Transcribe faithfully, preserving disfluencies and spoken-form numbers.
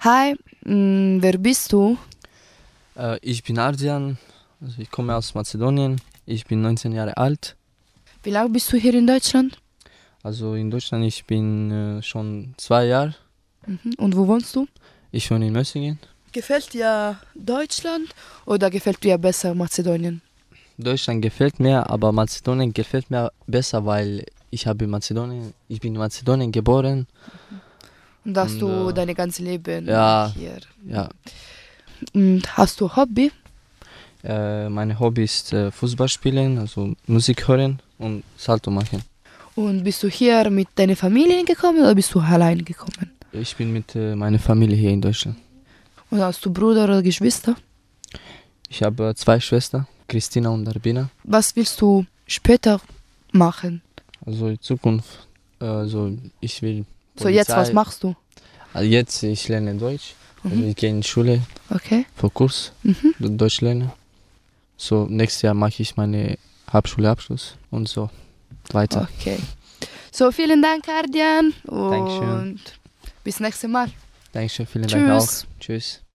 Hi, mm, wer bist du? Äh, ich bin Ardian, also ich komme aus Mazedonien, ich bin neunzehn Jahre alt. Wie lange bist du hier in Deutschland? Also in Deutschland, ich bin äh, schon zwei Jahre. Mhm. Und wo wohnst du? Ich wohne in Mössingen. Gefällt dir Deutschland oder gefällt dir besser Mazedonien? Deutschland gefällt mir, aber Mazedonien gefällt mir besser, weil ich habe in Mazedonien, ich bin in Mazedonien geboren. Und hast Und, du äh, dein ganzes Leben ja. hier? Ja, Und hast du Hobby? äh, mein Hobby ist äh, Fußball spielen, also Musik hören und Salto machen. Und bist du hier mit deiner Familie gekommen oder bist du allein gekommen? Ich bin mit äh, meiner Familie hier in Deutschland. Und hast du Bruder oder Geschwister? Ich habe äh, zwei Schwestern, Christina und Arbina. Was willst du später machen? Also in Zukunft, äh, also ich will So jetzt, was Polizei- machst du? Also jetzt, ich lerne Deutsch. Also Mhm. ich gehe in die Schule Okay. für Kurs, Mhm. Deutsch lernen. So, nächstes Jahr mache ich meine Hauptschulabschluss und so weiter. Okay. So, vielen Dank, Ardian. Und Dankeschön. bis nächstes Mal. Dankeschön, vielen Dank auch. Tschüss. Tschüss.